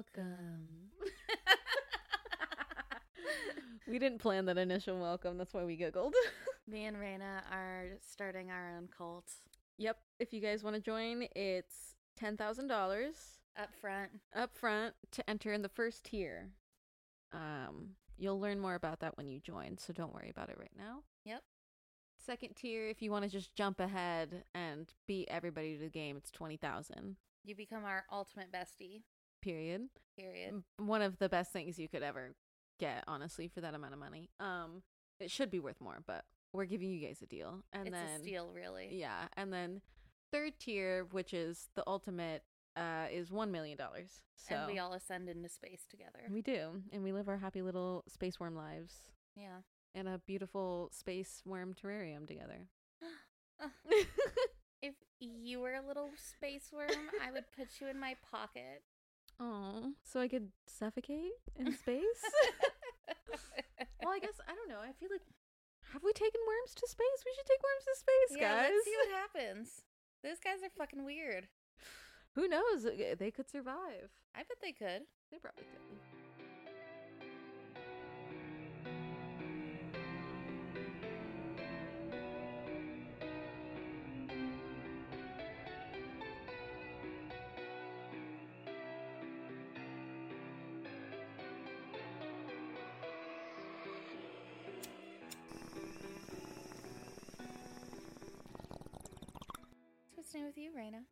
Welcome. We didn't plan that initial welcome. That's why we giggled. Me and Raina are starting our own cult. Yep. If you guys want to join, it's $10,000 Up front. up front to enter in the first tier. You'll learn more about that when you join, so don't worry about it right now. Yep. Second tier, if you want to just jump ahead and beat everybody to the game, it's $20,000. You become our ultimate bestie. Period. One of the best things you could ever get, honestly, for that amount of money. It should be worth more, but we're giving you guys a deal. And it's then a steal, really. Yeah, and then third tier, which is the ultimate, is $1 million. So And we all ascend into space together. We do, and we live our happy little space worm lives. Yeah. In a beautiful space worm terrarium together. If you were a little space worm, I would put you in my pocket. Oh, so I could suffocate in space? Well, I guess, I don't know. I feel like, have we taken worms to space? We should take worms to space, Yeah, guys. let's see what happens. Those guys are fucking weird. Who knows? They could survive. I bet they could. They probably could. So what's new with you, Raina?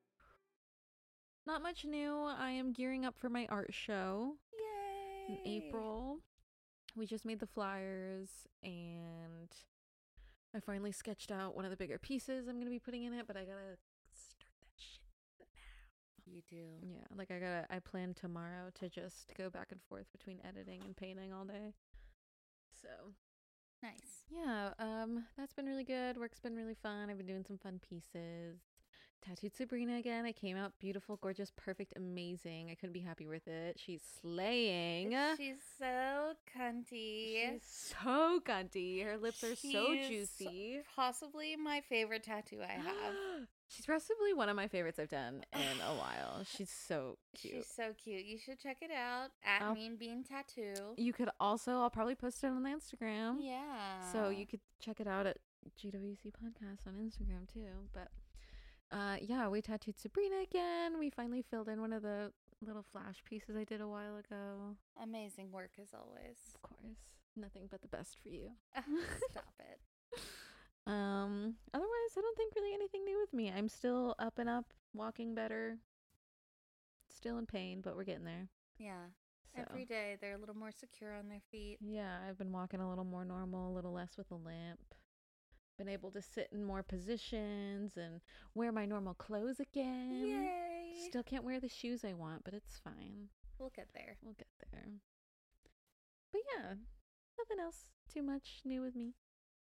Not much new. I am gearing up for my art show. Yay! In April. We just made the flyers, and I finally sketched out one of the bigger pieces I'm going to be putting in it, but I gotta start that shit now. You do. Yeah, like I plan tomorrow to just go back and forth between editing and painting all day. So Nice. yeah, that's been really good. Work's been really fun. I've been doing some fun pieces. Tattooed Sabrina again. It came out beautiful, gorgeous, perfect, amazing. I couldn't be happy with it. She's slaying. She's so cunty. She's so cunty. Her lips are so juicy. Possibly my favorite tattoo I have. She's possibly one of my favorites I've done in a while. She's so cute. She's so cute. You should check it out at Mean Bean Tattoo. You could also, I'll probably post it on the Instagram. Yeah. So you could check it out at GWC Podcast on Instagram too. But yeah, we tattooed Sabrina again. We finally filled in one of the little flash pieces I did a while ago. Amazing work as always. Of course. Nothing but the best for you. Stop it. Otherwise, I don't think really anything new with me. I'm still up and up, walking better. Still in pain, but we're getting there. Yeah. So, every day they're a little more secure on their feet. Yeah, I've been walking a little more normal, a little less with a limp. Been able to sit in more positions and wear my normal clothes again. Yay! Still can't wear the shoes I want, but it's fine. We'll get there. We'll get there. But yeah, nothing else too much new with me.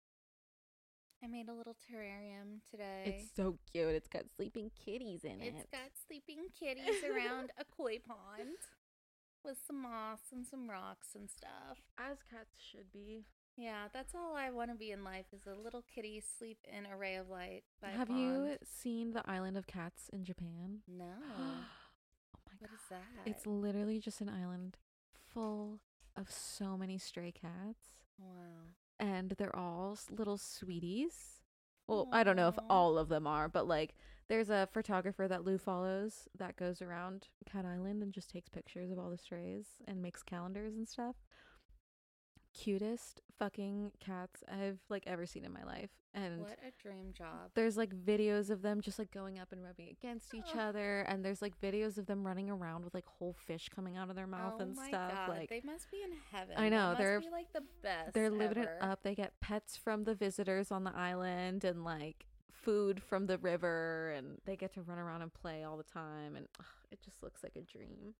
I made a little terrarium today. It's so cute. It's got sleeping kitties in it. It's got sleeping kitties around a koi pond with some moss and some rocks and stuff. As cats should be. Yeah, that's all I want to be in life is a little kitty sleep in a ray of light by a Have pond. you seen the Island of Cats in Japan? No. Oh my god. What is that? It's literally just an island full of so many stray cats. Wow. And they're all little sweeties. Well, I don't know if all of them are, but like there's a photographer that Lou follows that goes around Cat Island and just takes pictures of all the strays and makes calendars and stuff. Cutest fucking cats I've like ever seen in my life. And what a dream job. There's like videos of them just like going up and rubbing against each other, and there's like videos of them running around with like whole fish coming out of their mouth and stuff. God. Like they must be in heaven. I know, they're be like the best. They're living ever. it up. They get pets from the visitors on the island and like food from the river, and they get to run around and play all the time, and it just looks like a dream.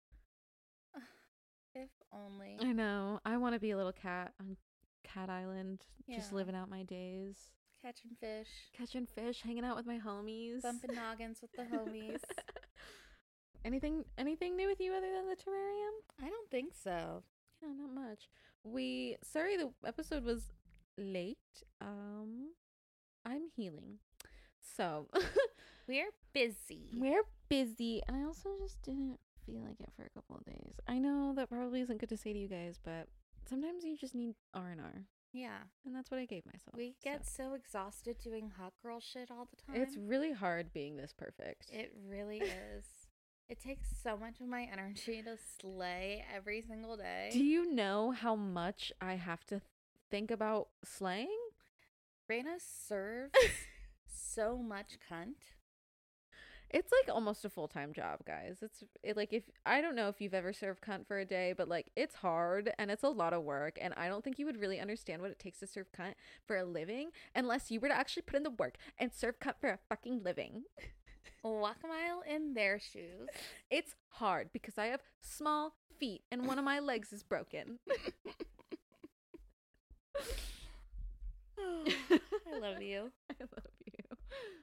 If only. I know. I want to be a little cat on Cat Island, just Yeah. living out my days. Catching fish. Catching fish, hanging out with my homies. Bumping noggins with the homies. Anything new with you other than the terrarium? I don't think so. Yeah, not much. Sorry the episode was late. I'm healing. So We're busy. we're busy, and I also just didn't feel like it for a couple of days. I know that probably isn't good to say to you guys, but sometimes you just need R&R. Yeah. And that's what I gave myself. We get so exhausted doing hot girl shit all the time. It's really hard being this perfect. It really is. It takes so much of my energy to slay every single day. Do you know how much I have to think about slaying? Raina serves so much cunt. It's like almost a full-time job, guys. If I don't know if you've ever served cunt for a day, but like it's hard and it's a lot of work, and I don't think you would really understand what it takes to serve cunt for a living unless you were to actually put in the work and serve cunt for a fucking living. Walk a mile in their shoes. It's hard because I have small feet and one of my legs is broken. I love you. I love you.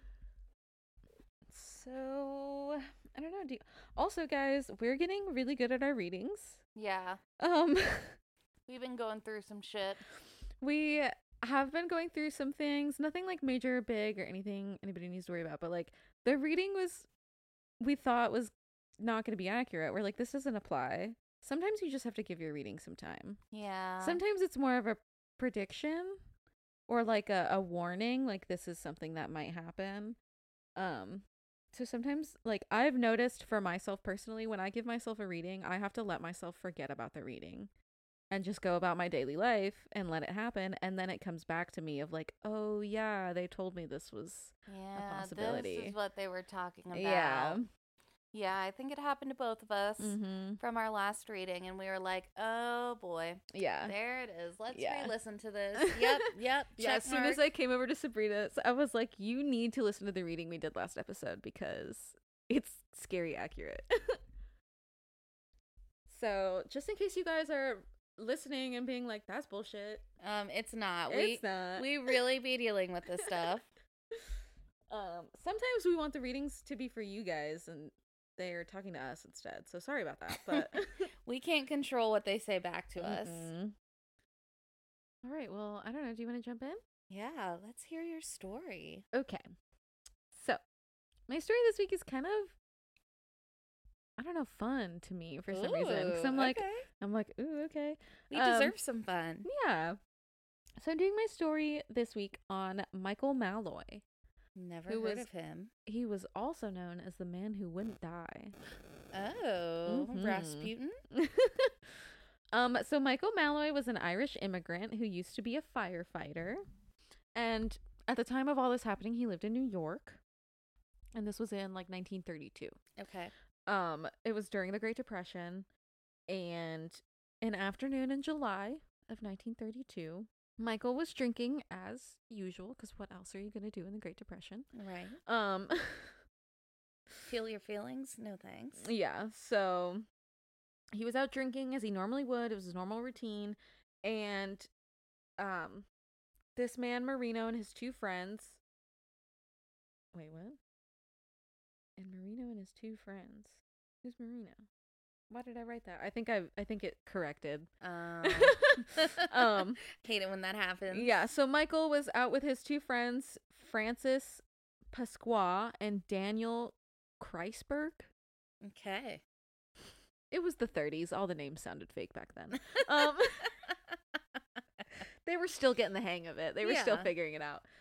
So, I don't know. Also, guys, we're getting really good at our readings. Yeah. We've been going through some shit. We have been going through some things. Nothing like major or big or anything anybody needs to worry about. But like the reading we thought was not going to be accurate. We're like, this doesn't apply. Sometimes you just have to give your reading some time. Yeah. Sometimes it's more of a prediction or like a warning. Like this is something that might happen. So sometimes, like, I've noticed for myself personally, when I give myself a reading, I have to let myself forget about the reading and just go about my daily life and let it happen. And then it comes back to me of like, oh, yeah, they told me this was a possibility. This is what they were talking about. Yeah. Yeah, I think it happened to both of us from our last reading. And we were like, oh, boy. Yeah. There it is. Let's re-listen to this. Yep. Yeah, as soon as I came over to Sabrina's, I was like, you need to listen to the reading we did last episode because it's scary accurate. So, just in case you guys are listening and being like, that's bullshit. It's not. It's not. We really be dealing with this stuff. Sometimes we want the readings to be for you guys and they're talking to us instead. So sorry about that, but we can't control what they say back to us. All right. Well, I don't know. Do you want to jump in? Yeah. Let's hear your story. Okay. So my story this week is kind of, I don't know, fun to me for some reason. Cause I'm like, ooh, okay. We deserve some fun. Yeah. So I'm doing my story this week on Michael Malloy. Never heard of him. He was also known as the man who wouldn't die. Oh, Rasputin? So Michael Malloy was an Irish immigrant who used to be a firefighter. And at the time of all this happening, he lived in New York. And this was in like 1932. Okay. It was during the Great Depression. And an afternoon in July of 1932, Michael was drinking as usual, because what else are you going to do in the Great Depression? Right. Feel your feelings? No thanks. Yeah, so he was out drinking as he normally would. It was his normal routine. And this man, Marino, and his two friends... Wait, what? And Marino and his two friends. Who's Marino? Why did I write that? I think it corrected. Hate it when that happens. Yeah, so Michael was out with his two friends, Francis Pasqua and Daniel Kreisberg. Okay. It was the 30s. All the names sounded fake back then. They were still getting the hang of it. They were still figuring it out.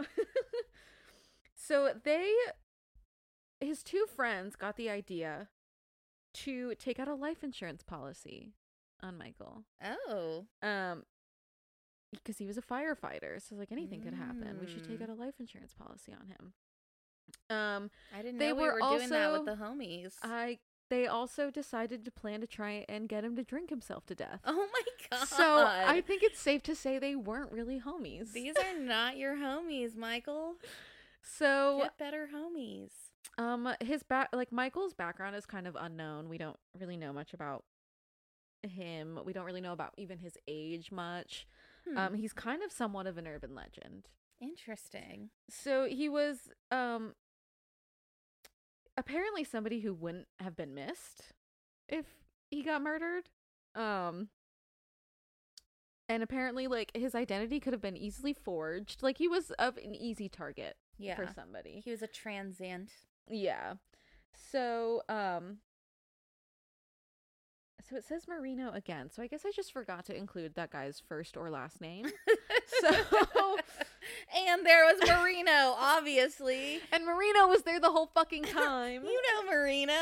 So his two friends got the idea to take out a life insurance policy on Michael. Oh. Because he was a firefighter, so like anything could happen. We should take out a life insurance policy on him. I didn't know we were doing that with the homies. They also decided to plan to try and get him to drink himself to death. Oh my god. So I think it's safe to say they weren't really homies. These are not your homies, Michael. So get better homies. Michael's background is kind of unknown. We don't really know much about him. We don't really know about even his age much. He's kind of somewhat of an urban legend. Interesting. So he was apparently somebody who wouldn't have been missed if he got murdered. And apparently like his identity could have been easily forged. Like he was of an easy target for somebody. He was a transient. Yeah. So So it says Marino again. So I guess I just forgot to include that guy's first or last name. So And there was Marino, obviously. and Marino was there the whole fucking time. You know Marino.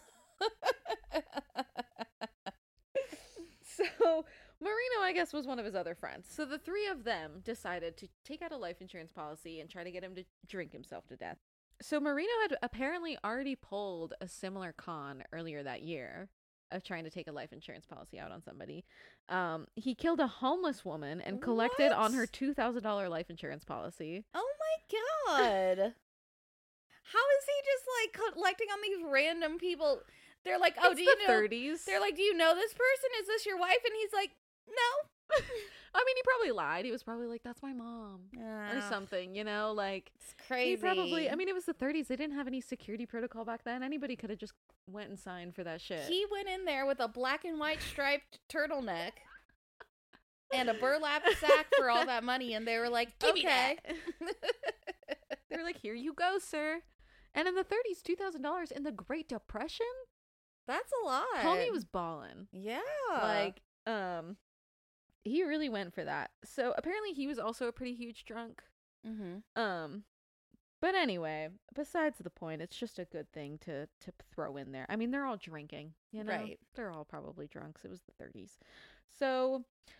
So Marino, I guess, was one of his other friends. So the three of them decided to take out a life insurance policy and try to get him to drink himself to death. So Marino had apparently already pulled a similar con earlier that year of trying to take a life insurance policy out on somebody. He killed a homeless woman and collected on her What? $2,000 life insurance policy. Oh my god. How is he just like collecting on these random people? They're like, oh, It's do you the know? 30s. They're like, do you know this person? Is this your wife? And he's like, no. I mean, he probably lied. He was probably like, that's my mom. Or Ah, something, you know, like It's crazy. he probably, I mean, it was the 30s. They didn't have any security protocol back then. Anybody could have just went and signed for that shit. He went in there with a black and white striped turtleneck and a burlap sack for all that money, and they were like, Give me okay. that. They were like, here you go, sir. And in the 30s, $2,000 in the Great Depression, That's a lot. homie was balling. Yeah. Like, he really went for that. So apparently he was also a pretty huge drunk. Mm-hmm. But anyway, besides the point, it's just a good thing to throw in there. I mean, they're all drinking, you know? Right. They're all probably drunks. It was the 30s. So,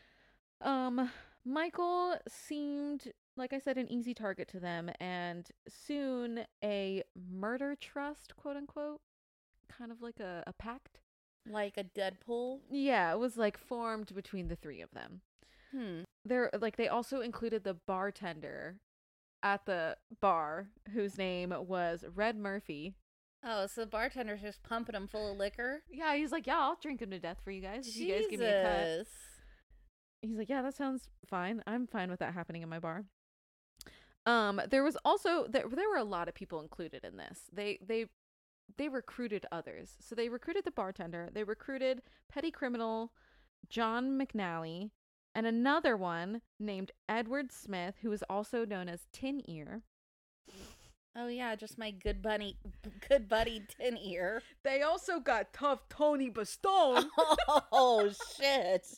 Michael seemed, like I said, an easy target to them, and soon a murder trust, quote unquote, kind of like a pact. Like a Deadpool. Yeah, it was like formed between the three of them. They also included the bartender at the bar, whose name was Red Murphy. Oh, so the bartender's just pumping him full of liquor? Yeah, he's like, yeah, I'll drink him to death for you guys if you guys give me a cut. Jesus. He's like, yeah, that sounds fine. I'm fine with that happening in my bar. There was also there were a lot of people included in this. They recruited others. So they recruited the bartender. They recruited petty criminal John McNally and another one named Edward Smith, who is also known as Tin Ear. Oh yeah, just my good buddy Tin Ear. They also got Tough Tony Bastone. Oh shit.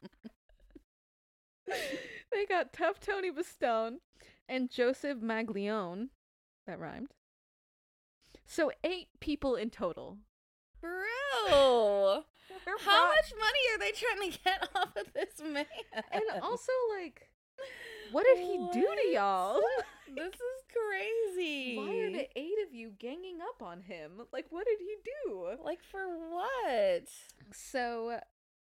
They got Tough Tony Bastone and Joseph Maglione. That rhymed. So 8 people in total. Bro. They're How brought- much money are they trying to get off of this man? And also, like, what did he do to y'all? This is crazy. Why are the 8 of you ganging up on him? Like, what did he do? Like for what? So,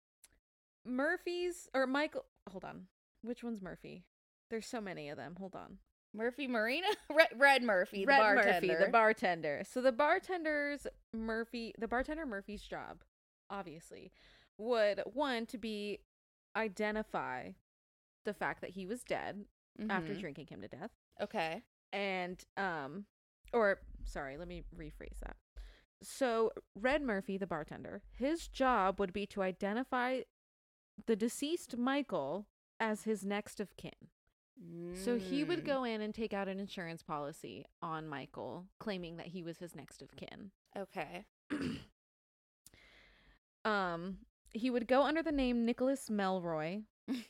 Michael, hold on. Which one's Murphy? There's so many of them. Hold on. Murphy Marina? Red Murphy, the Red bartender. Murphy, the bartender. So the bartender Murphy's job, obviously, would to be identify the fact that he was dead after Mhm. drinking him to death. Okay. And let me rephrase that. So Red Murphy, the bartender, his job would be to identify the deceased Michael as his next of kin. So he would go in and take out an insurance policy on Michael, claiming that he was his next of kin. Okay. He would go under the name Nicholas Melroy.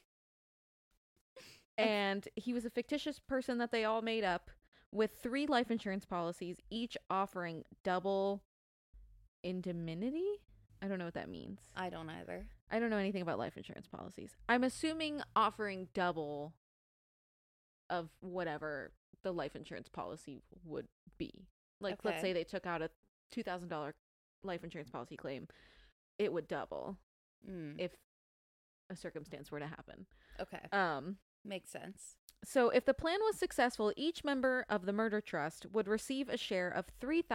And he was a fictitious person that they all made up with 3 life insurance policies, each offering double indemnity. I don't know what that means. I don't either. I don't know anything about life insurance policies. I'm assuming offering double of whatever the life insurance policy would be. Like, let's Okay. say they took out a $2,000 life insurance policy claim, it would double if a circumstance were to happen. Okay. Makes sense. So if the plan was successful, each member of the murder trust would receive a share of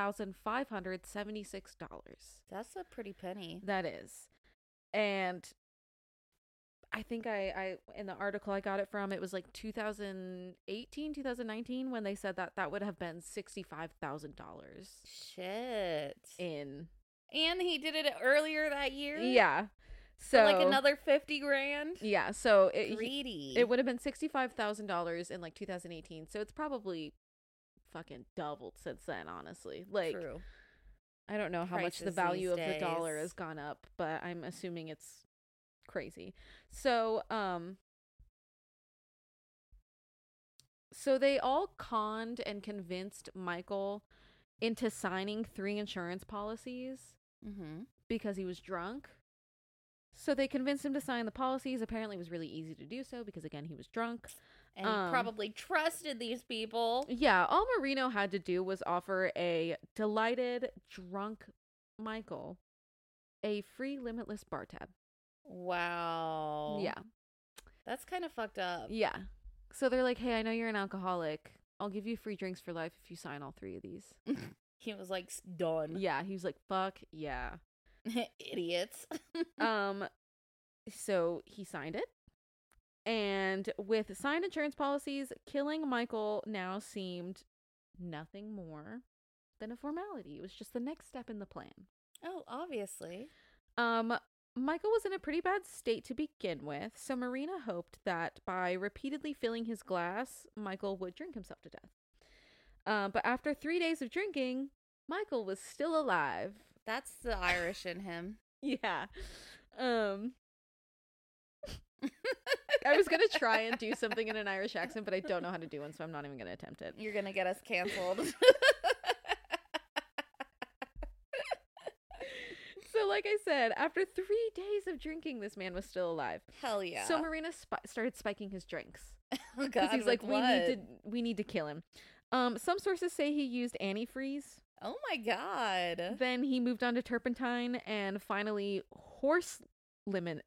$3,576. That's a pretty penny. That is. And I think I in the article I got it from, it was like 2018, 2019 when they said that would have been $65,000 Shit. in. And he did it earlier that year? Yeah. For So like another 50 grand? yeah, so Greedy. it would have been $65,000 in like 2018. So it's probably fucking doubled since then, honestly. Like True. I don't know how much the Prices value these of the dollar days. has gone up, but I'm assuming it's crazy. So, so they all conned and convinced Michael into signing 3 insurance policies Mm-hmm. because he was drunk. So they convinced him to sign the policies. Apparently, it was really easy to do so because, again, he was drunk. And he probably trusted these people. Yeah, all Marino had to do was offer a delighted, drunk Michael a free limitless bar tab. Wow. Yeah. That's kind of fucked up. Yeah. So they're like, hey, I know you're an alcoholic. I'll give you free drinks for life if you sign all 3 of these. He was like, done. Yeah, he was like, fuck yeah. Idiots. So he signed it. And with signed insurance policies, killing Michael now seemed nothing more than a formality. It was just the next step in the plan. Oh, obviously. Michael was in a pretty bad state to begin with, so Marina hoped that by repeatedly filling his glass, Michael would drink himself to death. But after 3 days of drinking, Michael was still alive. That's the Irish in him. Yeah. I was gonna try and do something in an Irish accent, but I don't know how to do one, so I'm not even gonna attempt it. You're gonna get us canceled. So, like I said, after 3 days of drinking, this man was still alive. Hell yeah. So Marina started spiking his drinks. Oh, Because God, he's like, what? we need to kill him. Some sources say he used antifreeze. Oh my God. Then he moved on to turpentine and finally horse liniment.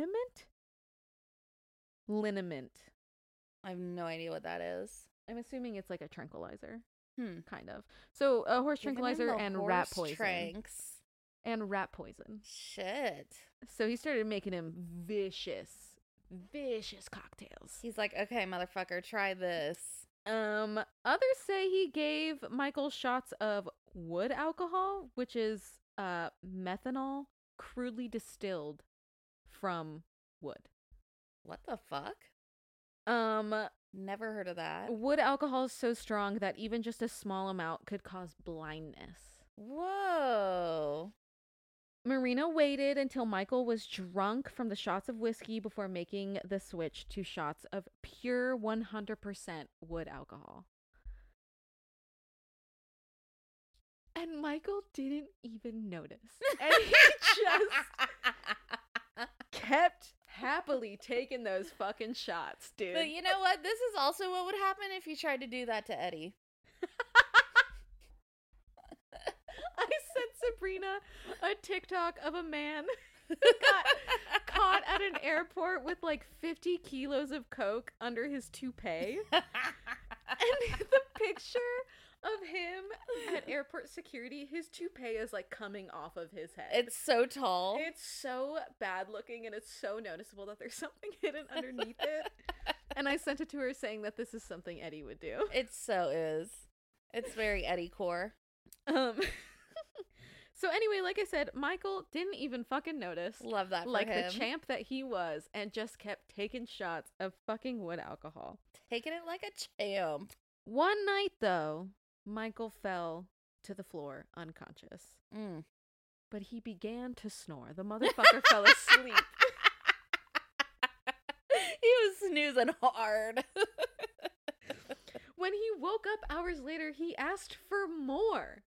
I have no idea what that is. I'm assuming it's like a tranquilizer, kind of. So a horse Giving him tranquilizer the and horse rat poison. tranks. And rat poison. Shit. So he started making him vicious cocktails. He's like, okay, motherfucker, try this. Others say he gave Michael shots of wood alcohol, which is methanol crudely distilled from wood. What the fuck? Never heard of that. Wood alcohol is so strong that even just a small amount could cause blindness. Whoa. Marina waited until Michael was drunk from the shots of whiskey before making the switch to shots of pure 100% wood alcohol. And Michael didn't even notice. And he just kept happily taking those fucking shots, dude. But you know what? This is also what would happen if you tried to do that to Eddie. I sent Sabrina a TikTok of a man who got caught at an airport with like 50 kilos of coke under his toupee. And the picture of him at airport security, his toupee is like coming off of his head. It's so tall. It's so bad looking and it's so noticeable that there's something hidden underneath it. And I sent it to her saying that this is something Eddie would do. It so is. It's very Eddie core. So anyway, like I said, Michael didn't even fucking notice. Love that for like him. the champ that he was, and just kept taking shots of fucking wood alcohol. Taking it like a champ. One night, though, Michael fell to the floor unconscious. But he began to snore. The motherfucker fell asleep. He was snoozing hard. When he woke up hours later, he asked for more.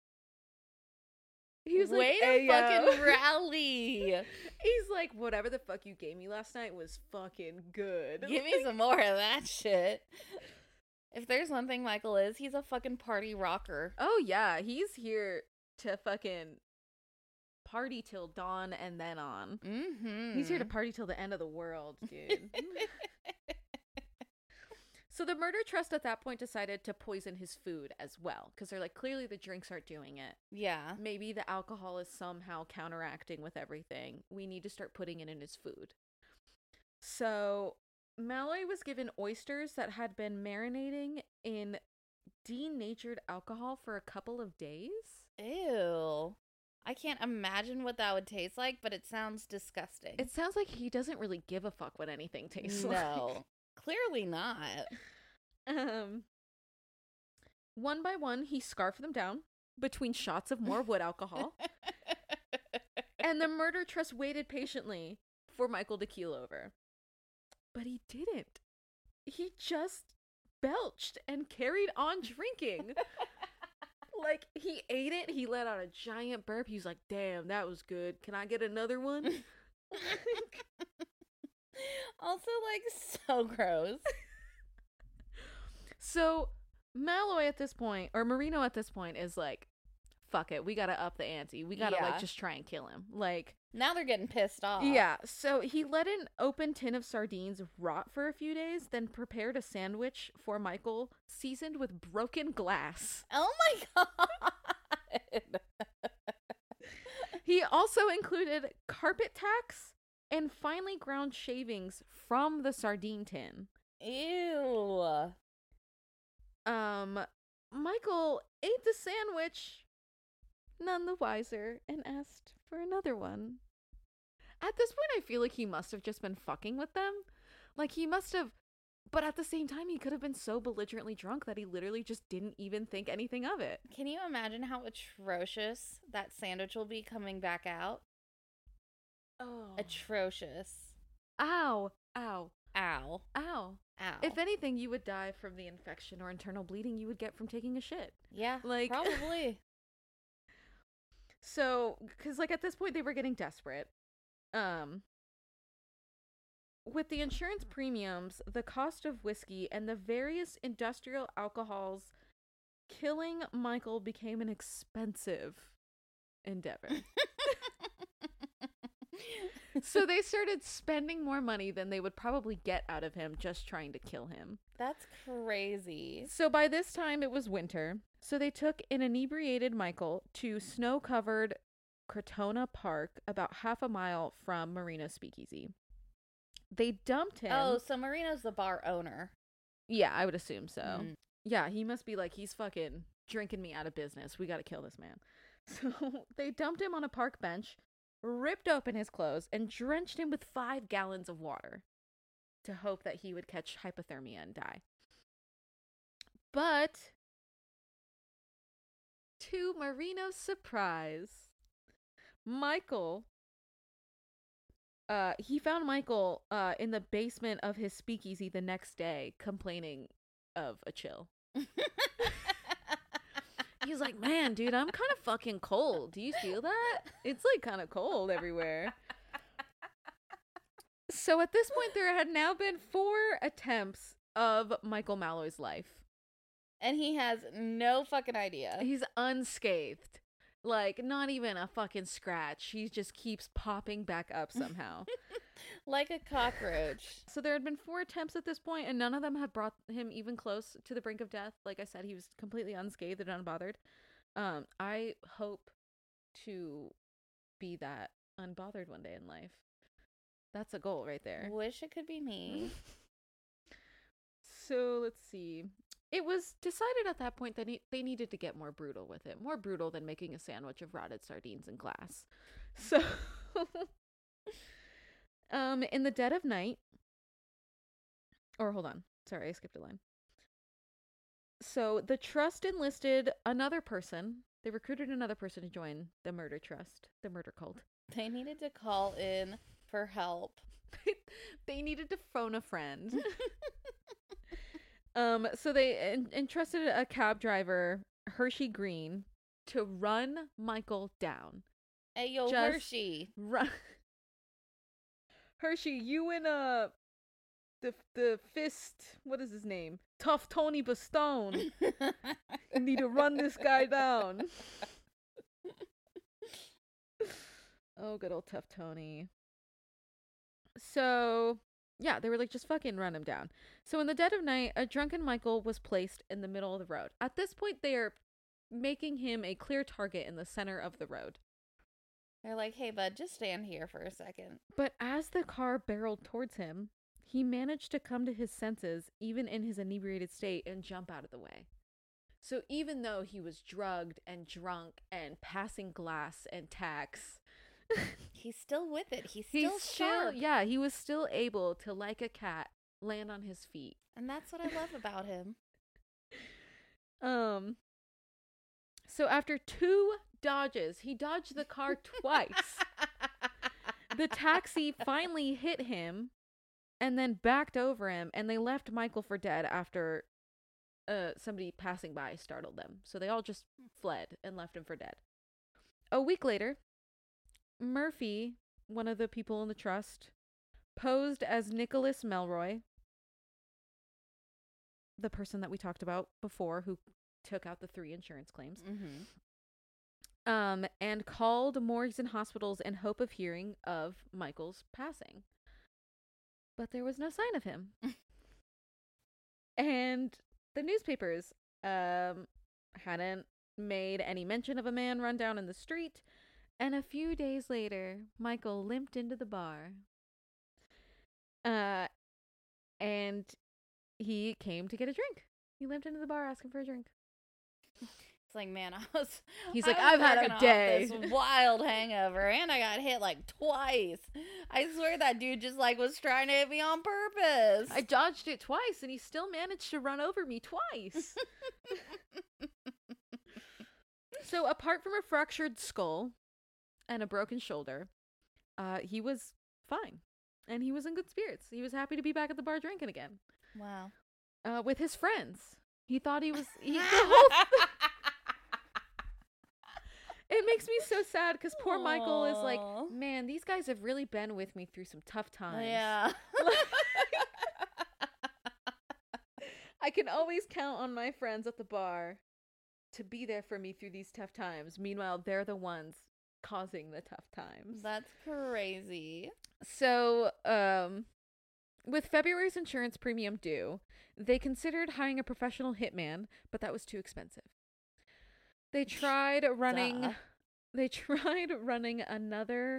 He was way like, to fucking rally. He's like, whatever the fuck you gave me last night was fucking good. Give me some more of that shit. If there's one thing Michael is, he's a fucking party rocker. Oh yeah, he's here to fucking party till dawn and then on. Mm-hmm. He's here to party till the end of the world, dude. So the murder trust at that point decided to poison his food as well, because they're like, clearly the drinks aren't doing it. Yeah. Maybe the alcohol is somehow counteracting with everything. We need to start putting it in his food. So Malloy was given oysters that had been marinating in denatured alcohol for a couple of days. Ew. I can't imagine what that would taste like, but it sounds disgusting. It sounds like he doesn't really give a fuck what anything tastes like. No. Clearly not. One by one, he scarfed them down between shots of more wood alcohol. And the murder trust waited patiently for Michael to keel over. But he didn't. He just belched and carried on drinking. Like, he ate it. He let out a giant burp. He was like, damn, that was good. Can I get another one? Also, like, so gross. So, Malloy at this point, or Marino at this point, is like, fuck it. We gotta up the ante. We gotta, like, just try and kill him. Like, now they're getting pissed off. yeah. So, he let an open tin of sardines rot for a few days, then prepared a sandwich for Michael, seasoned with broken glass. Oh my god. He also included carpet tacks and finely ground shavings from the sardine tin. Ew. Michael ate the sandwich, none the wiser, and asked for another one. At this point, I feel like he must have just been fucking with them. Like, he must have, but at the same time, he could have been so belligerently drunk that he literally just didn't even think anything of it. Can you imagine how atrocious that sandwich will be coming back out? Oh. Atrocious. Ow. Ow. Ow. Ow. Ow. If anything, you would die from the infection or internal bleeding you would get from taking a shit. Yeah, like probably. So, because like at this point they were getting desperate. With the insurance premiums, the cost of whiskey, and the various industrial alcohols, killing Michael became an expensive endeavor. So they started spending more money than they would probably get out of him just trying to kill him. That's crazy. So by this time it was winter. So they took an inebriated Michael to snow-covered Crotona Park, about half a mile from Marino's Speakeasy. They dumped him. Oh, so Marino's the bar owner. Yeah, I would assume so. Mm. Yeah, he must be like, he's fucking drinking me out of business. We gotta kill this man. So they dumped him on a park bench, ripped open his clothes, and drenched him with 5 gallons of water to hope that he would catch hypothermia and die. But to Marino's surprise, he found Michael in the basement of his speakeasy the next day, complaining of a chill. He's like, man, dude, I'm kind of fucking cold. Do you feel that? It's like kind of cold everywhere. So at this point, there had now been 4 attempts of Michael Malloy's life. And he has no fucking idea. He's unscathed. Like, not even a fucking scratch. He just keeps popping back up somehow. Like a cockroach. So there had been 4 attempts at this point, and none of them had brought him even close to the brink of death. Like I said, he was completely unscathed and unbothered. I hope to be that unbothered one day in life. That's a goal right there. Wish it could be me. So let's see. It was decided at that point that they needed to get more brutal with it. More brutal than making a sandwich of rotted sardines in glass. So, in the dead of night, or hold on. Sorry, I skipped a line. So the trust enlisted another person. They recruited another person to join the murder trust, the murder cult. They needed to call in for help. They needed to phone a friend. So they entrusted a cab driver, Hershey Green, to run Michael down. Hey, yo, Just Hershey. Run. Hershey, you and the fist, what is his name? Tough Tony Bastone need to run this guy down. Oh, good old Tough Tony. So, yeah, they were like, just fucking run him down. So in the dead of night, a drunken Michael was placed in the middle of the road. At this point, they are making him a clear target in the center of the road. They're like, hey, bud, just stand here for a second. But as the car barreled towards him, he managed to come to his senses, even in his inebriated state, and jump out of the way. So even though he was drugged and drunk and passing glass and tacks, he's still with it. He's still sharp. Yeah, he was still able to, like a cat, land on his feet. And that's what I love about him. So after 2 dodges, he dodged the car twice. The taxi finally hit him and then backed over him, and they left Michael for dead after somebody passing by startled them. So they all just fled and left him for dead. A week later, Murphy, one of the people in the trust, posed as Nicholas Melroy, the person that we talked about before who took out the 3 insurance claims. And called morgues and hospitals in hope of hearing of Michael's passing. But there was no sign of him. And the newspapers hadn't made any mention of a man run down in the street. And a few days later, Michael limped into the bar. And he came to get a drink. He limped into the bar asking for a drink. It's like, man, He's like, I've had a day. This wild hangover, and I got hit like twice. I swear that dude just like was trying to hit me on purpose. I dodged it twice, and he still managed to run over me twice. So apart from a fractured skull and a broken shoulder, he was fine. And he was in good spirits. He was happy to be back at the bar drinking again. Wow. With his friends. He thought he was... It makes me so sad because poor Michael is like, man, these guys have really been with me through some tough times. Yeah. I can always count on my friends at the bar to be there for me through these tough times. Meanwhile, they're the ones causing the tough times. That's crazy. So, with February's insurance premium due, they considered hiring a professional hitman, but that was too expensive. They tried running another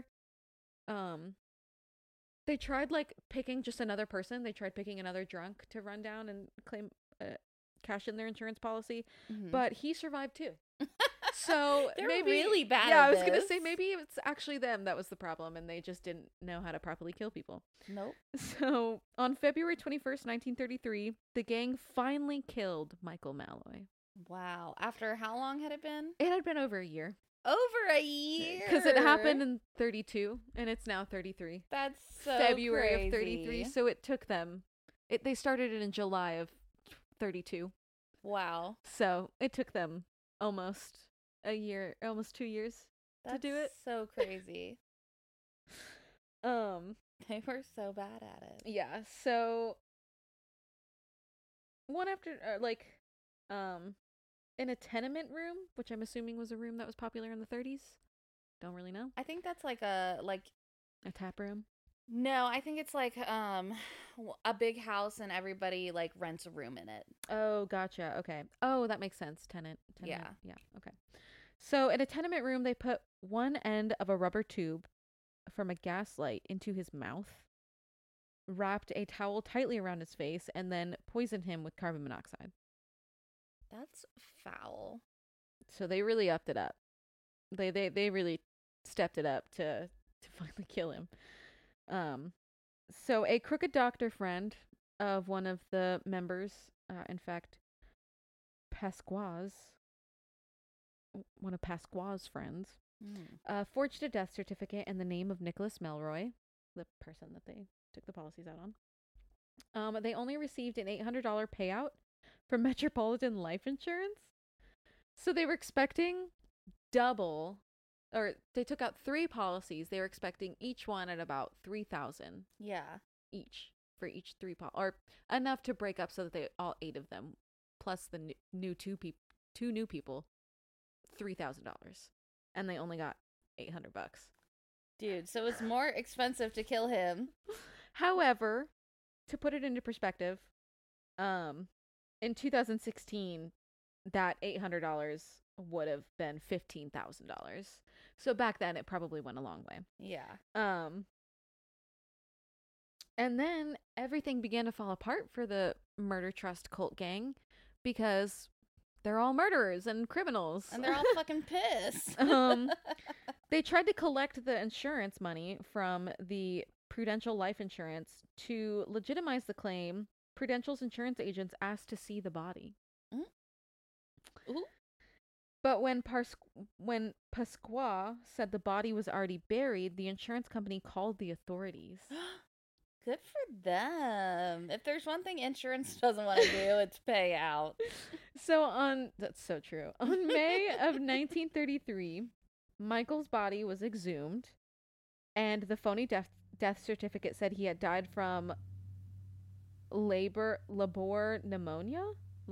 they tried like picking just another person. They tried picking another drunk to run down and claim cash in their insurance policy, but he survived too. So they're maybe really bad. Yeah, at I was this. gonna say maybe it's actually them that was the problem, and they just didn't know how to properly kill people. Nope. So on February 21st, 1933, the gang finally killed Michael Malloy. Wow. After how long had it been? It had been over a year. Over a year. Because it happened in 32, and it's now 33. That's so February crazy. of 33. So it took them. They started it in July of 32. Wow. So it took them almost a year, almost 2 years to do it. So crazy. They were so bad at it. Yeah. So one after in a tenement room, which I'm assuming was a room that was popular in the 30s. Don't really know. I think that's like a tap room. No, I think it's like a big house and everybody like rents a room in it. Oh, gotcha. Okay. Oh, that makes sense. Tenement. Yeah. Yeah. Okay. So in a tenement room, they put one end of a rubber tube from a gas light into his mouth, wrapped a towel tightly around his face, and then poisoned him with carbon monoxide. That's foul. So they really upped it up. They really stepped it up to finally kill him. So a crooked doctor friend of one of the members, in fact, one of Pasqua's friends, forged a death certificate in the name of Nicholas Melroy, the person that they took the policies out on. They only received an $800 payout for Metropolitan Life Insurance. So they were expecting double, or they took out 3 policies. They were expecting each one at about $3,000. Yeah. Each for each 3 or enough to break up so that they all 8 of them, plus the two new people, $3,000, and they only got $800. Dude, so it's more expensive to kill him. However, to put it into perspective, in 2016, that $800 would have been $15,000. So back then, it probably went a long way. Yeah. And then everything began to fall apart for the Murder Trust cult gang because they're all murderers and criminals. And they're all fucking pissed. They tried to collect the insurance money from the Prudential Life Insurance to legitimize the claim. Prudential's insurance agents asked to see the body. Ooh. But when Pasqua said the body was already buried, the insurance company called the authorities. Good for them. If there's one thing insurance doesn't want to do, it's pay out. That's so true. On May of 1933, Michael's body was exhumed, and the phony death certificate said he had died from labor pneumonia,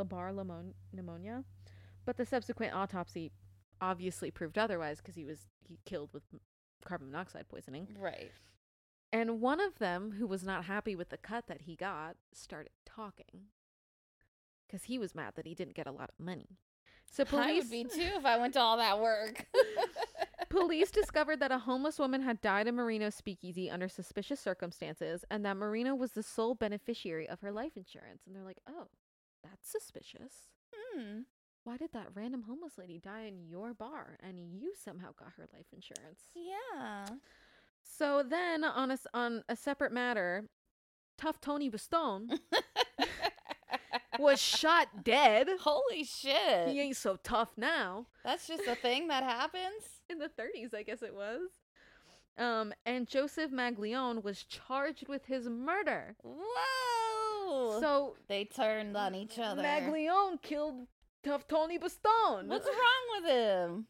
but the subsequent autopsy obviously proved otherwise because he killed with carbon monoxide poisoning. Right. And one of them, who was not happy with the cut that he got, started talking because he was mad that he didn't get a lot of money. So police I would be too if I went to all that work. Police discovered that a homeless woman had died in Marino's speakeasy under suspicious circumstances, and that Marino was the sole beneficiary of her life insurance. And they're like, oh, that's suspicious. Why did that random homeless lady die in your bar, and you somehow got her life insurance? Yeah. So then, on a separate matter, Tough Tony Bastone was shot dead. Holy shit. He ain't so tough now. That's just a thing that happens? In the 30s, I guess it was. And Joseph Maglione was charged with his murder. Whoa! So they turned on each other. Maglione killed Tough Tony Bastone. What's wrong with him?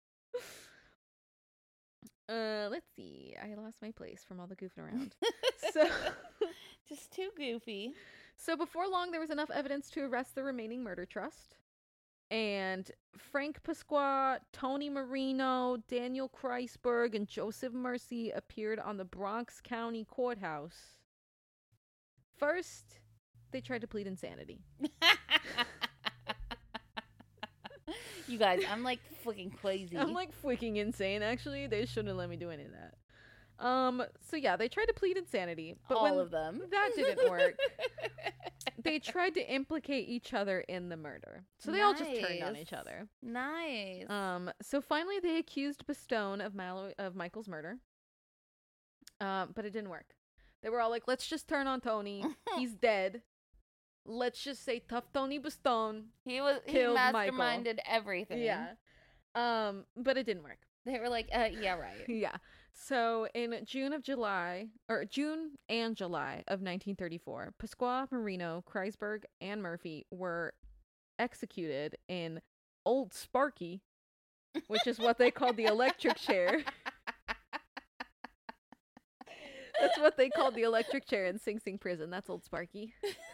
Let's see. I lost my place from all the goofing around. So just too goofy. So before long, there was enough evidence to arrest the remaining murder trust. And Frank Pasqua, Tony Marino, Daniel Kreisberg, and Joseph Mercy appeared on the Bronx County Courthouse. First, they tried to plead insanity. You guys, I'm like fucking crazy. I'm like freaking insane, actually. They shouldn't let me do any of that. So yeah, they tried to plead insanity. But all of them. That didn't work. They tried to implicate each other in the murder. So they all just turned on each other. Nice. So finally they accused Bastone of Michael's murder. But it didn't work. They were all like, let's just turn on Tony. He's dead. Let's just say Tough Tony Bastone. He masterminded everything. Yeah. But it didn't work. They were like, yeah, right. Yeah. So in June and July of 1934, Pasqua, Marino, Kreisberg, and Murphy were executed in Old Sparky, which is what they called the electric chair. That's what they called the electric chair in Sing Sing prison. That's Old Sparky.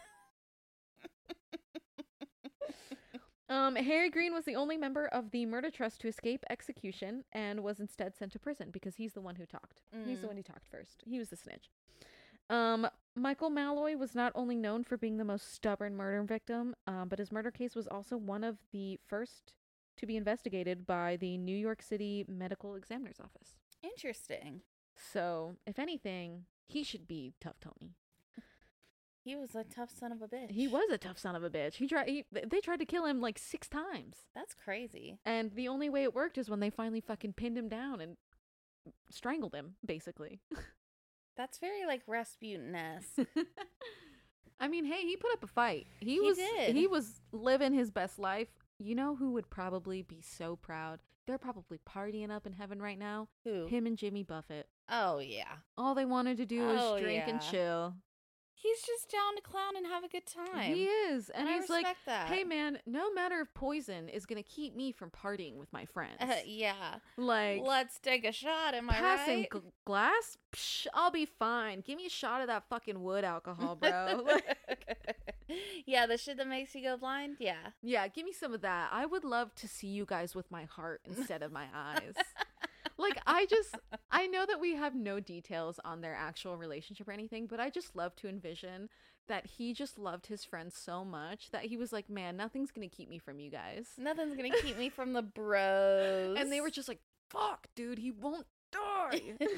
Harry Green was the only member of the murder trust to escape execution and was instead sent to prison because he's the one who talked. He's the one who talked first. He was the snitch. Michael Malloy was not only known for being the most stubborn murder victim, but his murder case was also one of the first to be investigated by the New York City Medical Examiner's Office. Interesting. So, if anything, he should be Tough Tony. He was a tough son of a bitch. He was a tough son of a bitch. They tried to kill him like 6 times. That's crazy. And the only way it worked is when they finally fucking pinned him down and strangled him, basically. That's very like Rasputin-esque. I mean, hey, he put up a fight. He did. He was living his best life. You know who would probably be so proud? They're probably partying up in heaven right now. Who? Him and Jimmy Buffett. Oh, yeah. All they wanted to do was drink and chill. He's just down to clown and have a good time. He is. And he's like, that. Hey, man, no matter if poison is going to keep me from partying with my friends. Yeah. Like, let's take a shot, am I passing right? glass? Psh, I'll be fine. Give me a shot of that fucking wood alcohol, bro. Yeah, the shit that makes you go blind? Yeah. Yeah, give me some of that. I would love to see you guys with my heart instead of my eyes. Like, I know that we have no details on their actual relationship or anything, but I just love to envision that he just loved his friends so much that he was like, man, nothing's going to keep me from you guys. Nothing's going to keep me from the bros. And they were just like, fuck, dude, he won't die.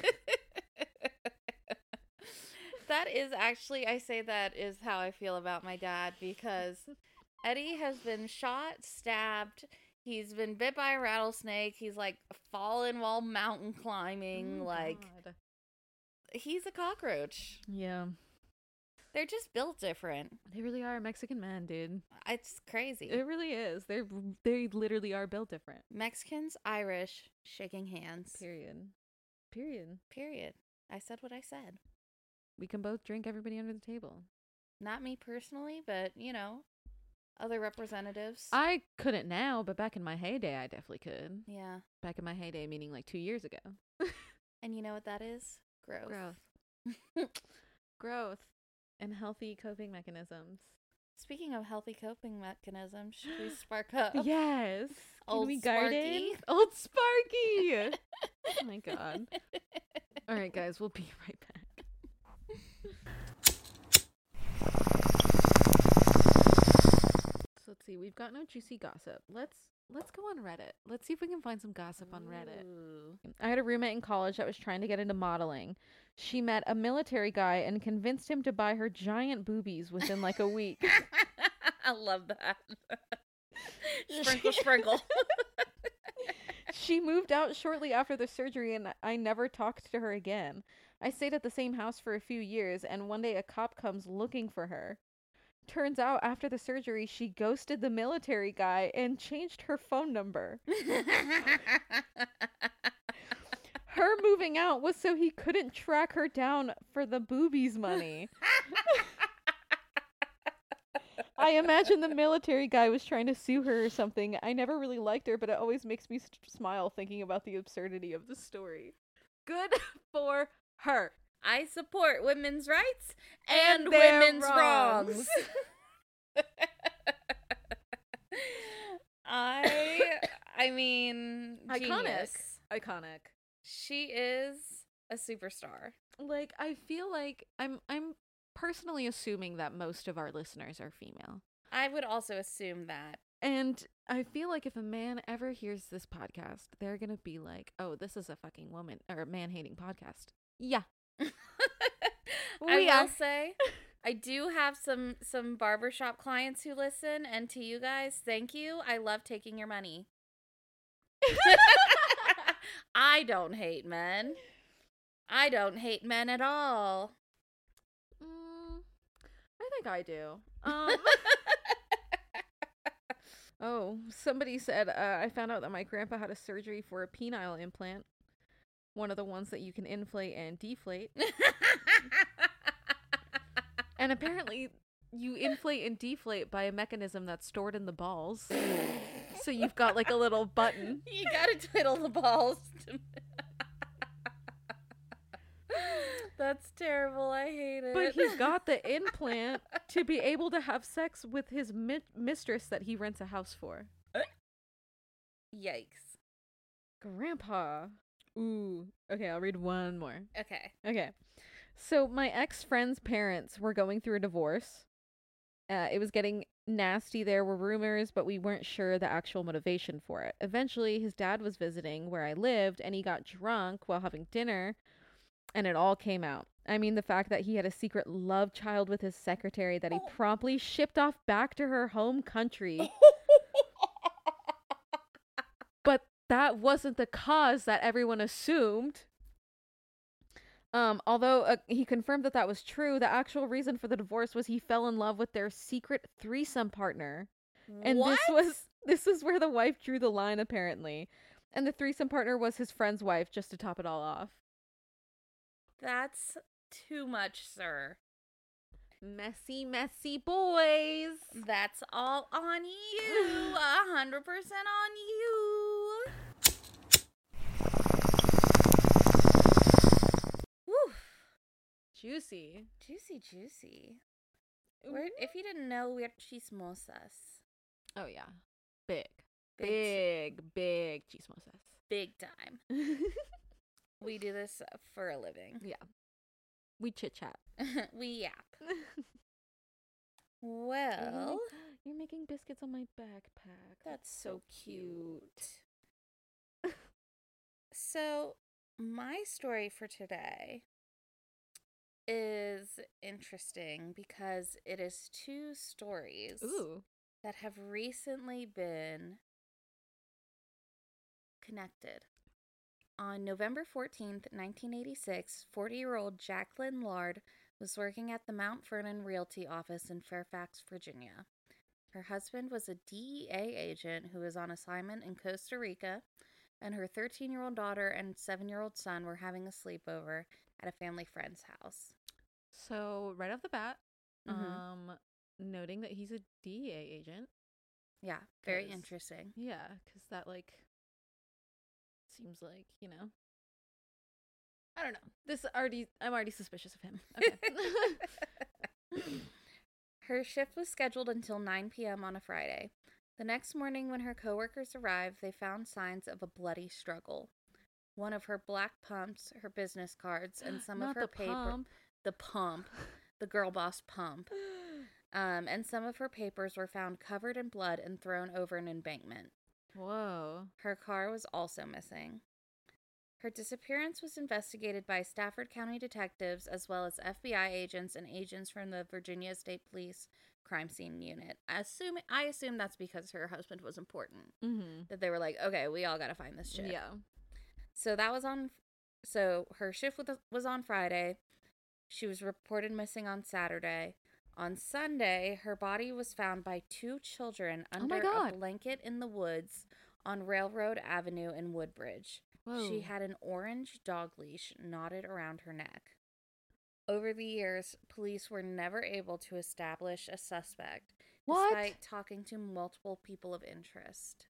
That is actually, I say that is how I feel about my dad, because Eddie has been shot, stabbed. He's been bit by a rattlesnake. He's, like, fallen while mountain climbing. Oh, like, God. He's a cockroach. Yeah. They're just built different. They really are Mexican men, dude. It's crazy. It really is. They literally are built different. Mexicans, Irish, shaking hands. Period. Period. I said what I said. We can both drink everybody under the table. Not me personally, but, other representatives. I couldn't now, but back in my heyday, I definitely could. Yeah. Back in my heyday, meaning like 2 years ago. And you know what that is? Growth. Growth. And healthy coping mechanisms. Speaking of healthy coping mechanisms, should we spark up? Yes. Can Old we Sparky. garden? Old Sparky. Oh my god. All right, guys, we'll be right back. So let's see. We've got no juicy gossip. Let's go on Reddit. Let's see if we can find some gossip on Reddit. Ooh. I had a roommate in college that was trying to get into modeling. She met a military guy and convinced him to buy her giant boobies within like a week. I love that. Sprinkle, sprinkle. She moved out shortly after the surgery and I never talked to her again. I stayed at the same house for a few years and one day a cop comes looking for her. Turns out after the surgery, she ghosted the military guy and changed her phone number. Her moving out was so he couldn't track her down for the boobies money. I imagine the military guy was trying to sue her or something. I never really liked her, but it always makes me smile thinking about the absurdity of the story. Good for her. I support women's rights and their women's wrongs. wrongs. I mean, genius. Iconic. She is a superstar. Like, I feel like I'm personally assuming that most of our listeners are female. I would also assume that. And I feel like if a man ever hears this podcast, they're going to be like, "Oh, this is a fucking woman or a man-hating podcast." Yeah. I will say, I do have some barbershop clients who listen, and to you guys, thank you. I love taking your money. I don't hate men. I don't hate men at all. I think I do. Oh, somebody said, I found out that my grandpa had a surgery for a penile implant. One of the ones that you can inflate and deflate. And apparently you inflate and deflate by a mechanism that's stored in the balls. So you've got like a little button. You gotta twiddle the balls. That's terrible. I hate it. But he's got the implant to be able to have sex with his mistress that he rents a house for. Yikes. Grandpa. Ooh. Okay, I'll read one more. Okay. So my ex-friend's parents were going through a divorce. It was getting nasty. There were rumors, but we weren't sure the actual motivation for it. Eventually, his dad was visiting where I lived, and he got drunk while having dinner, and it all came out. I mean, the fact that he had a secret love child with his secretary that he promptly shipped off back to her home country. But that wasn't the cause that everyone assumed. Although he confirmed that was true, the actual reason for the divorce was he fell in love with their secret threesome partner. And what? this is where the wife drew the line, apparently. And the threesome partner was his friend's wife, just to top it all off. That's too much, sir. Messy, messy boys. That's all on you. 100% on you. Woo. Juicy. Juicy. If you didn't know, we're chismosas. Oh, yeah. Big chismosas. Big time. We do this for a living. Yeah. We chit-chat. We yap. Well. You're making biscuits on my backpack. That's so cute. So, my story for today is interesting because it is two stories that have recently been connected. On November 14th, 1986, 40-year-old Jacqueline Lard was working at the Mount Vernon Realty office in Fairfax, Virginia. Her husband was a DEA agent who was on assignment in Costa Rica, and her 13-year-old daughter and 7-year-old son were having a sleepover at a family friend's house. So right off the bat, Mm-hmm. noting that he's a DEA agent. Yeah, very 'Cause- interesting. Yeah, because that seems like, I don't know. I'm already suspicious of him. Okay. Her shift was scheduled until 9 p.m. on a Friday. The next morning, when her coworkers arrived, they found signs of a bloody struggle. One of her black pumps, her business cards, and some of Not her the paper. pump. The pump. The girl boss pump. And some of her papers were found covered in blood and thrown over an embankment. Whoa. Her car was also missing. Her disappearance was investigated by Stafford County detectives as well as FBI agents and agents from the Virginia State Police Crime Scene Unit. I assume that's because her husband was important. Mm-hmm. That they were like, okay, we all got to find this chick. Yeah. So her shift was on Friday. She was reported missing on Saturday. On Sunday, her body was found by 2 children under a blanket in the woods on Railroad Avenue in Woodbridge. Whoa. She had an orange dog leash knotted around her neck. Over the years, police were never able to establish a suspect, despite talking to multiple people of interest.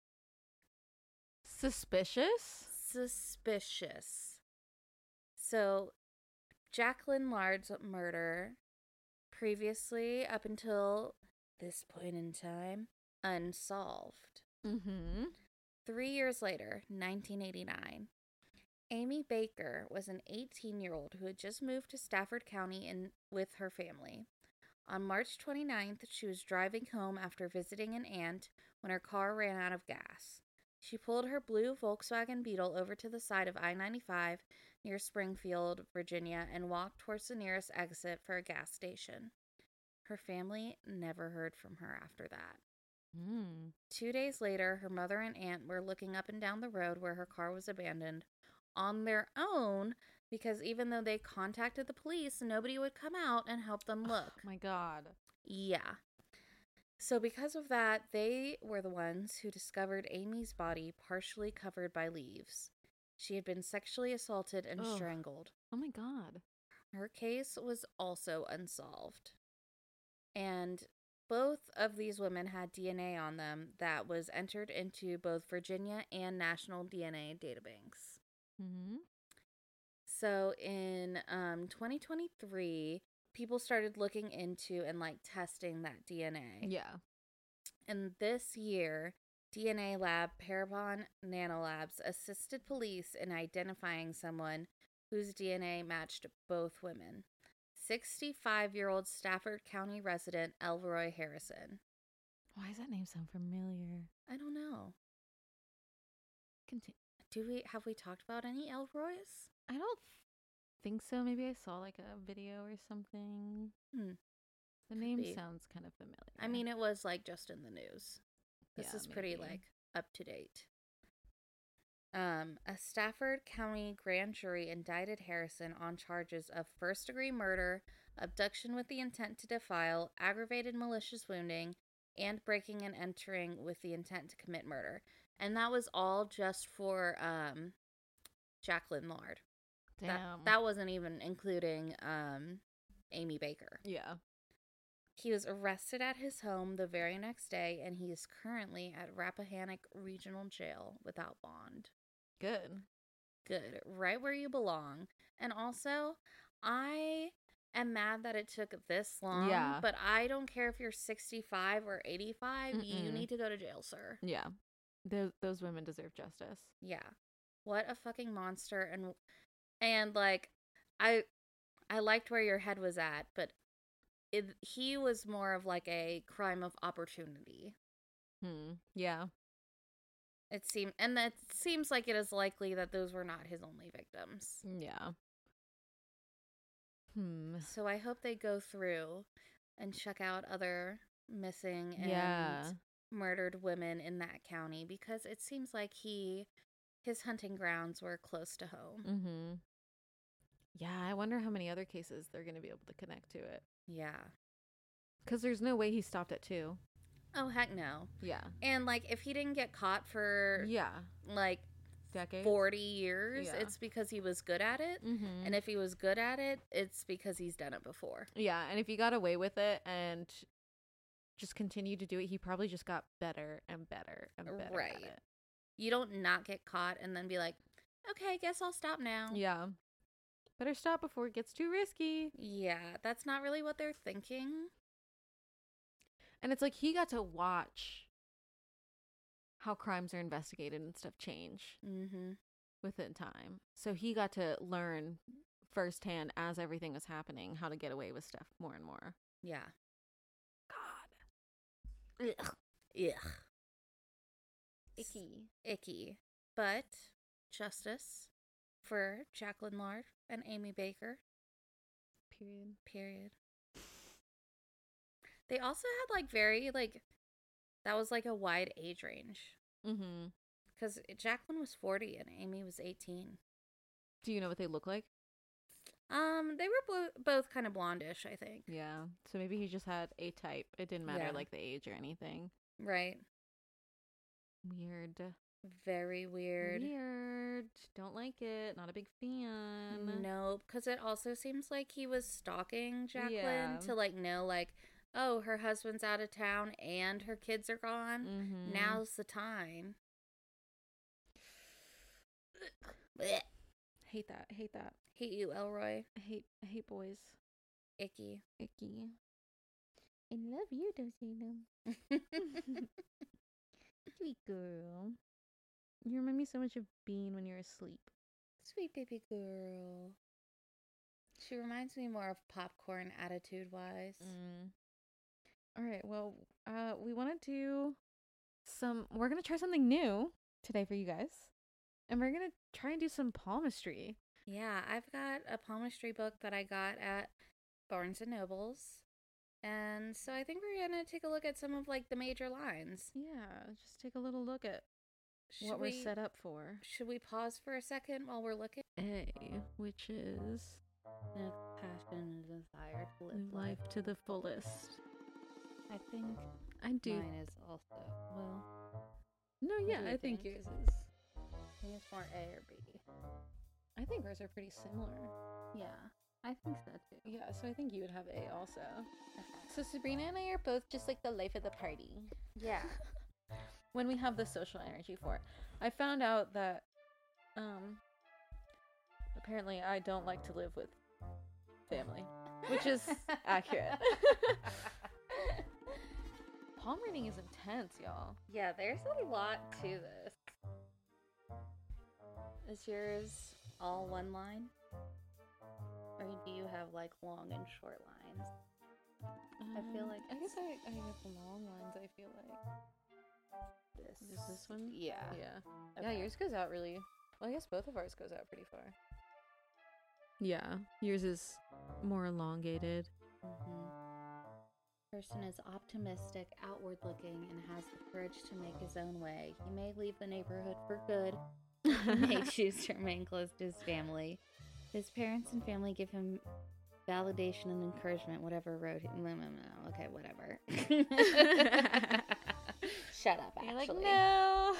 Suspicious? Suspicious. So, Jacqueline Lard's murder, previously, up until this point in time, unsolved. Mm-hmm. 3 years later, 1989, Amy Baker was an 18-year-old who had just moved to Stafford County with her family. On March 29th, she was driving home after visiting an aunt when her car ran out of gas. She pulled her blue Volkswagen Beetle over to the side of I-95 near Springfield, Virginia, and walked towards the nearest exit for a gas station. Her family never heard from her after that. 2 days later, her mother and aunt were looking up and down the road where her car was abandoned on their own because even though they contacted the police, nobody would come out and help them look. Oh my God. Yeah. So because of that, they were the ones who discovered Amy's body partially covered by leaves. She had been sexually assaulted and strangled. Oh my God. Her case was also unsolved. And both of these women had DNA on them that was entered into both Virginia and national DNA databanks. Mm-hmm. So in 2023, people started looking into and testing that DNA. Yeah. And this year, DNA lab Parabon Nanolabs assisted police in identifying someone whose DNA matched both women. 65-year-old Stafford County resident Elroy Harrison. Why does that name sound familiar? I don't know. Continue. Have we talked about any Elroys? I don't think so. Maybe I saw a video or something. The name sounds kind of familiar. I mean, it was just in the news. This is pretty up to date. A Stafford County grand jury indicted Harrison on charges of first-degree murder, abduction with the intent to defile, aggravated malicious wounding, and breaking and entering with the intent to commit murder. And that was all just for Jacqueline Lard. Damn. That wasn't even including Amy Baker. Yeah. He was arrested at his home the very next day, and he is currently at Rappahannock Regional Jail without bond. Good. Right where you belong. And also, I am mad that it took this long. Yeah. But I don't care if you're 65 or 85. You need to go to jail, sir. Yeah. Those women deserve justice. Yeah. What a fucking monster. And I liked where your head was at, but he was more of a crime of opportunity. Yeah. It seems like it is likely that those were not his only victims. Yeah. So I hope they go through and check out other missing and murdered women in that county, because it seems like his hunting grounds were close to home. Yeah, I wonder how many other cases they're going to be able to connect to it. Yeah. Because there's no way he stopped at 2. Oh, heck no. Yeah. And, like, if he didn't get caught for, Yeah. like, Decades. 40 years, Yeah. it's because he was good at it. Mm-hmm. And if he was good at it, it's because he's done it before. Yeah, and if he got away with it and just continued to do it, he probably just got better and better and better Right. at it. You don't not get caught and then be like, okay, guess I'll stop now. Yeah. Better stop before it gets too risky. Yeah, that's not really what they're thinking. And it's like he got to watch how crimes are investigated and stuff change within time. So he got to learn firsthand as everything was happening how to get away with stuff more and more. Yeah. God. Ugh. Ugh. Icky. But justice for Jacqueline Lard and Amy Baker. Period. They also had, like, very, like, that was, like, a wide age range. Mm-hmm. Because Jacqueline was 40 and Amy was 18. Do you know what they look like? They were both kind of blondish, I think. Yeah. So maybe he just had a type. It didn't matter, Yeah. like, the age or anything. Right. Weird. Very weird. Don't like it. Not a big fan. Nope. Because it also seems like he was stalking Jacqueline Yeah. to, like, know, like, oh, her husband's out of town and her kids are gone. Mm-hmm. Now's the time. Blech. Hate that. Hate you, Elroy. I hate boys. Icky. Icky. I love you, Dosina. Sweet girl. You remind me so much of Bean when you're asleep. Sweet baby girl. She reminds me more of Popcorn attitude-wise. All right, well, we want to do we're going to try something new today for you guys. And we're going to try and do some palmistry. Yeah, I've got a palmistry book that I got at Barnes & Nobles. And so I think we're going to take a look at some of, like, the major lines. Yeah, just take a little look at what we're set up for. Should we pause for a second while we're looking? A, which is No passion and desire to live life to the fullest. I think I do. mine is also, well... No, what yeah, do you I think think? yours is. I think it's more A or B. I think ours are pretty similar. Yeah, I think so too. Yeah, so I think you would have A also. Okay. So Sabrina and I are both just like the life of the party. Yeah. When we have the social energy for it. I found out that apparently I don't like to live with family, which is accurate. Palm reading is intense, y'all. Yeah, there's a lot to this. Is yours all one line? Or do you have, like, long and short lines? I feel like I guess I have long lines, I feel like. This one? Yeah. Yeah. Okay. Yeah, yours goes out really... Well, I guess both of ours goes out pretty far. Yeah, yours is more elongated. Person is optimistic, outward looking, and has the courage to make his own way. He may leave the neighborhood for good. He may choose to remain close to his family. His parents and family give him validation and encouragement, whatever road he... No, okay, whatever. Shut up, actually. You're like, no!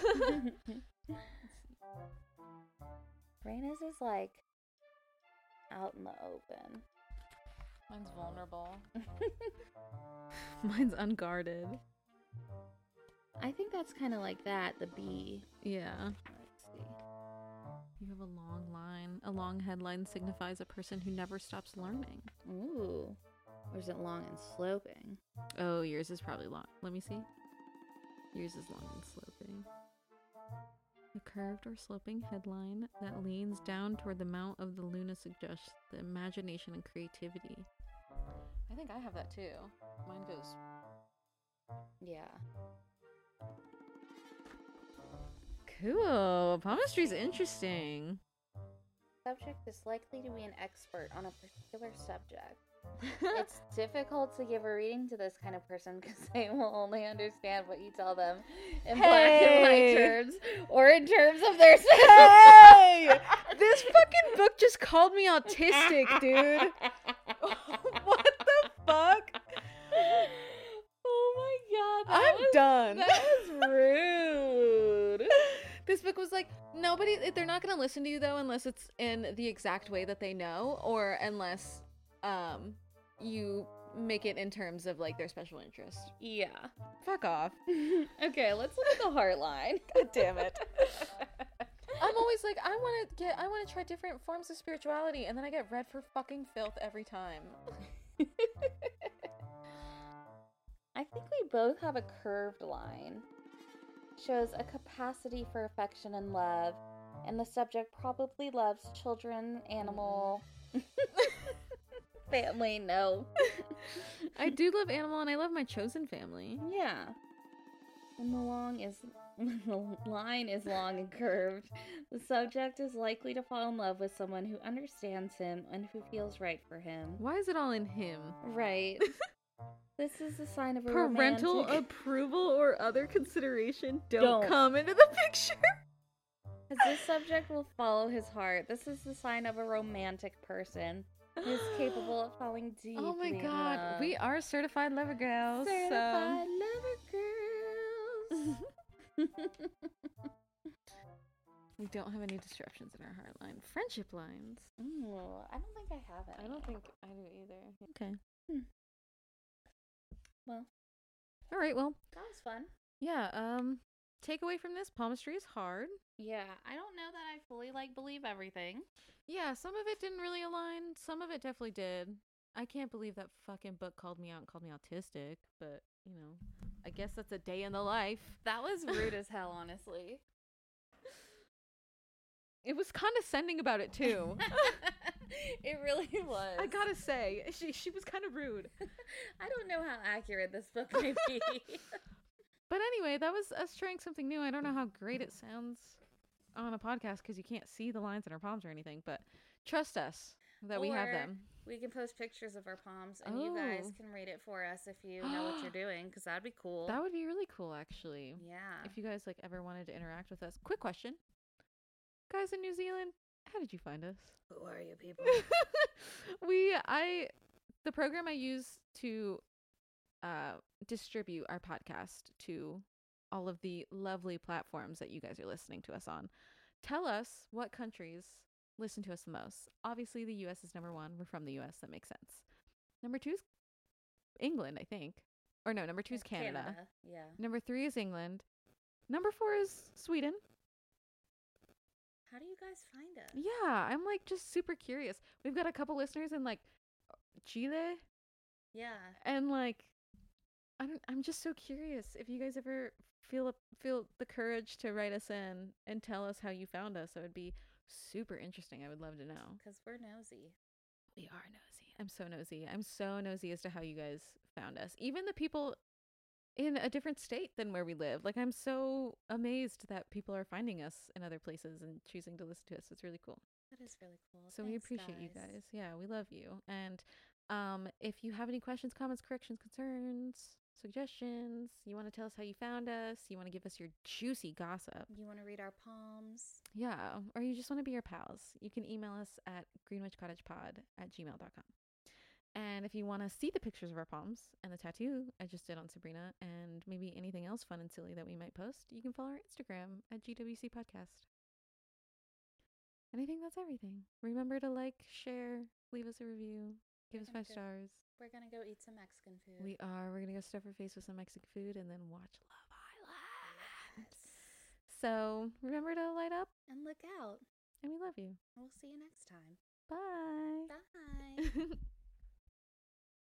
Raina's is, like, out in the open. Mine's vulnerable. Mine's unguarded. I think that's kind of like that, the B. Yeah. Let's see. You have a long line. A long headline signifies a person who never stops learning. Ooh. Or is it long and sloping? Oh, yours is probably long. Let me see. Yours is long and sloping. A curved or sloping headline that leans down toward the mount of the Luna suggests the imagination and creativity. I think I have that too. Mine goes... Yeah. Cool. Palmistry's interesting. subject is likely to be an expert on a particular subject. It's difficult to give a reading to this kind of person because they will only understand what you tell them in black and white terms or in terms of their Hey! This fucking book just called me autistic, dude. What the fuck? Oh my god. I'm done. That was rude. This book was like, they're not going to listen to you though unless it's in the exact way that they know, or unless you make it in terms of like their special interest. Yeah. Fuck off. Okay, let's look at the Heartline. God damn it. I'm always like, I want to try different forms of spirituality, and then I get read for fucking filth every time. I think we both have a curved line. Shows a capacity for affection and love, and the subject probably loves children, animal, family. No. I do love animal, and I love my chosen family. Yeah. When the line is long and curved, the subject is likely to fall in love with someone who understands him and who feels right for him. Why is it all in him? Right. This is a sign of a parental romantic... approval or other consideration don't come into the picture. As this subject will follow his heart, this is the sign of a romantic person who is capable of falling deeply Oh my in god, love. we are certified lover girls. Certified lover girls. We don't have any disruptions in our heart line. Friendship lines. Ooh, I don't think I have it. I don't think I do either. Okay. Well. Alright, well. That was fun. Yeah, takeaway from this, palmistry is hard. Yeah, I don't know that I fully, believe everything. Yeah, some of it didn't really align. Some of it definitely did. I can't believe that fucking book called me out and called me autistic, but, you know, I guess that's a day in the life. That was rude as hell, honestly. It was condescending about it, too. It really was. I gotta say, she was kind of rude. I don't know how accurate this book may be. But anyway, that was us trying something new. I don't know how great it sounds on a podcast because you can't see the lines in our palms or anything, but trust us that we have them. We can post pictures of our palms and you guys can read it for us if you know what you're doing, because that'd be cool. That would be really cool, actually. Yeah. If you guys ever wanted to interact with us. Quick question. Guys in New Zealand, how did you find us? Who are you people? The program I use to distribute our podcast to all of the lovely platforms that you guys are listening to us on. Tell us what countries listen to us the most. Obviously, the US is number 1. We're from the US. That makes sense. Number 2 is England, I think. Or no, number 2 is Canada. Yeah. Number 3 is England. Number 4 is Sweden. How do you guys find us? Yeah, I'm just super curious. We've got a couple listeners in Chile. Yeah. And I'm just so curious if you guys ever feel the courage to write us in and tell us how you found us. It would be super interesting. I would love to know. Because we're nosy. We are nosy. I'm so nosy. I'm so nosy as to how you guys found us. Even the people in a different state than where we live. I'm so amazed that people are finding us in other places and choosing to listen to us. It's really cool. That is really cool. So we appreciate you guys. Yeah, we love you. And if you have any questions, comments, corrections, concerns, suggestions, you want to tell us how you found us, you want to give us your juicy gossip, you want to read our palms, yeah, or you just want to be our pals, you can email us at greenwitchcottagepod@gmail.com. And if you want to see the pictures of our palms and the tattoo I just did on Sabrina and maybe anything else fun and silly that we might post, you can follow our Instagram at GWC Podcast. And I think that's everything. Remember to share, leave us a review, give us 5 stars. We're going to go eat some Mexican food. We are. We're going to go stuff our face with some Mexican food and then watch Love Island. So remember to light up. And look out. And we love you. We'll see you next time. Bye. Bye.